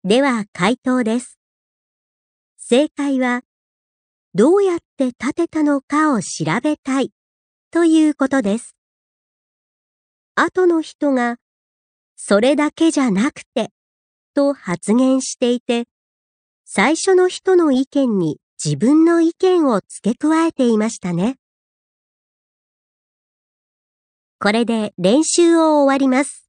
では回答です。正解は、どうやって建てたのかを調べたいということです。後の人が、それだけじゃなくて、と発言していて、最初の人の意見に自分の意見を付け加えていましたね。これで練習を終わります。